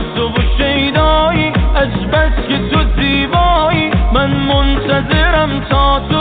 تو و شیدایی، از بس که تو زیبایی، من منتظرم تا تو